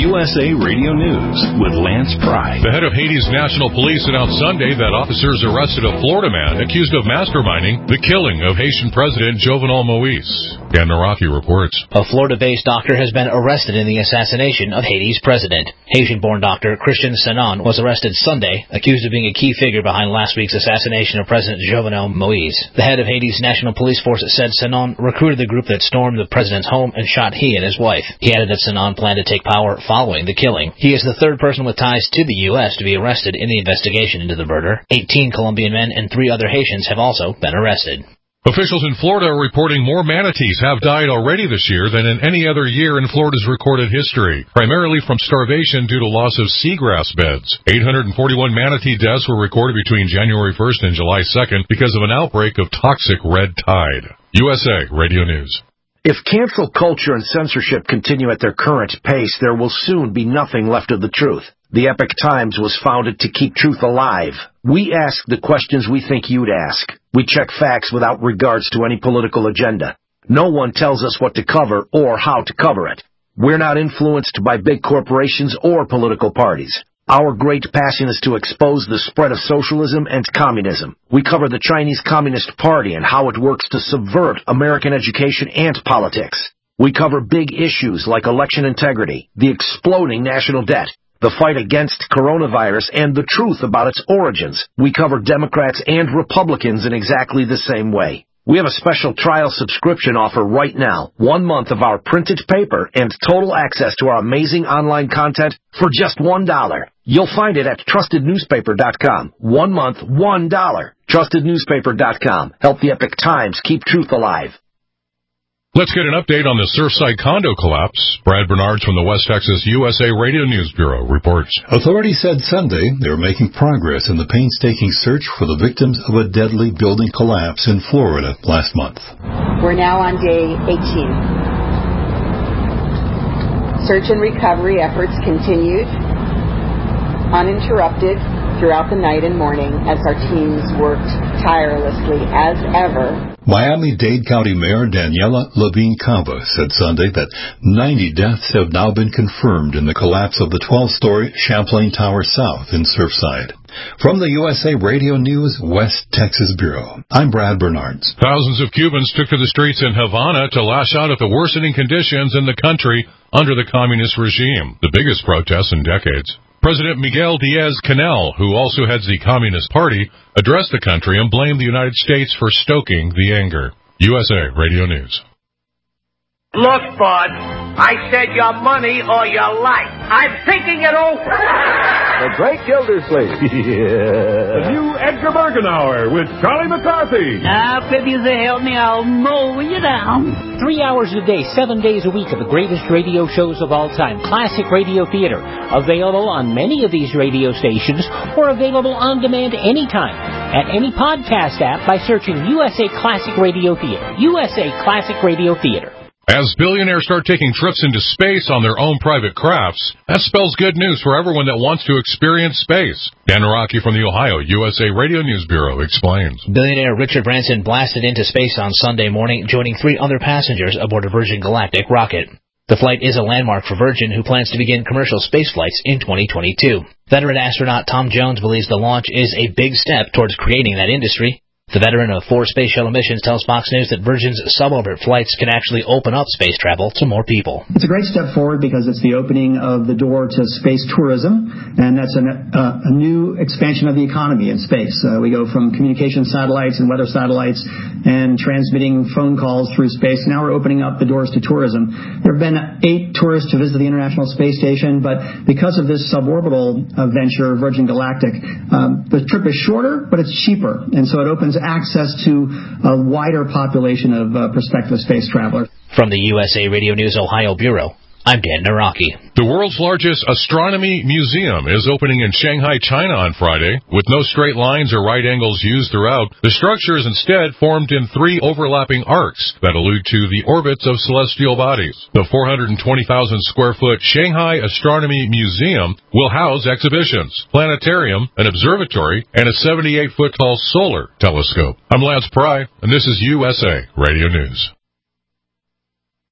USA Radio News with Lance Pry. The head of Haiti's National Police announced Sunday that officers arrested a Florida man accused of masterminding the killing of Haitian President Jovenel Moïse. Dan Naraki reports. A Florida-based doctor has been arrested in the assassination of Haiti's president. Haitian-born doctor Christian Sanon was arrested Sunday, accused of being a key figure behind last week's assassination of President Jovenel Moïse. The head of Haiti's National Police Force said Sanon recruited the group that stormed the president's home and shot he and his wife. He added that Sanon planned to take power following the killing. He is the third person with ties to the U.S. to be arrested in the investigation into the murder. 18 Colombian men and 3 other Haitians have also been arrested. Officials in Florida are reporting more manatees have died already this year than in any other year in Florida's recorded history, primarily from starvation due to loss of seagrass beds. 841 manatee deaths were recorded between January 1st and July 2nd because of an outbreak of toxic red tide. USA Radio News. If cancel culture and censorship continue at their current pace, there will soon be nothing left of the truth. The Epoch Times was founded to keep truth alive. We ask the questions we think you'd ask. We check facts without regards to any political agenda. No one tells us what to cover or how to cover it. We're not influenced by big corporations or political parties. Our great passion is to expose the spread of socialism and communism. We cover the Chinese Communist Party and how it works to subvert American education and politics. We cover big issues like election integrity, the exploding national debt, the fight against coronavirus, and the truth about its origins. We cover Democrats and Republicans in exactly the same way. We have a special trial subscription offer right now. 1 month of our printed paper and total access to our amazing online content for just $1. You'll find it at TrustedNewspaper.com. 1 month, $1. TrustedNewspaper.com. Help the Epoch Times keep truth alive. Let's get an update on the Surfside condo collapse. Brad Bernards from the West Texas USA Radio News Bureau reports. Authorities said Sunday they were making progress in the painstaking search for the victims of a deadly building collapse in Florida last month. We're now on day 18. Search and recovery efforts continued uninterrupted throughout the night and morning as our teams worked tirelessly as ever. Miami-Dade County Mayor Daniela Levine Cava said Sunday that 90 deaths have now been confirmed in the collapse of the 12-story Champlain Tower South in Surfside. From the USA Radio News West Texas Bureau, I'm Brad Bernards. Thousands of Cubans took to the streets in Havana to lash out at the worsening conditions in the country under the communist regime, the biggest protests in decades. President Miguel Diaz-Canel, who also heads the Communist Party, addressed the country and blamed the United States for stoking the anger. USA Radio News. Look, bud, I said your money or your life. I'm thinking it over. The Great Gildersleeve. The new Edgar Bergenauer with Charlie McCarthy. Now, if you help me, I'll mow you down. 3 hours a day, 7 days a week of the greatest radio shows of all time. Classic Radio Theater. Available on many of these radio stations or available on demand anytime at any podcast app by searching USA Classic Radio Theater. USA Classic Radio Theater. As billionaires start taking trips into space on their own private crafts, that spells good news for everyone that wants to experience space. Dan Naraki from the Ohio USA Radio News Bureau explains. Billionaire Richard Branson blasted into space on Sunday morning, joining 3 other passengers aboard a Virgin Galactic rocket. The flight is a landmark for Virgin, who plans to begin commercial space flights in 2022. Veteran astronaut Tom Jones believes the launch is a big step towards creating that industry. The veteran of 4 space shuttle missions tells Fox News that Virgin's suborbit flights can actually open up space travel to more people. It's a great step forward because it's the opening of the door to space tourism, and that's a new expansion of the economy in space. We go from communication satellites and weather satellites and transmitting phone calls through space. Now we're opening up the doors to tourism. There have been 8 tourists to visit the International Space Station, but because of this suborbital venture, Virgin Galactic, the trip is shorter, but it's cheaper, and so it opens access to a wider population of prospective space travelers. From the USA Radio News Ohio Bureau, I'm Dan Naraki. The world's largest astronomy museum is opening in Shanghai, China on Friday. With no straight lines or right angles used throughout, the structure is instead formed in 3 overlapping arcs that allude to the orbits of celestial bodies. The 420,000-square-foot Shanghai Astronomy Museum will house exhibitions, planetarium, an observatory, and a 78-foot-tall solar telescope. I'm Lance Pry, and this is USA Radio News.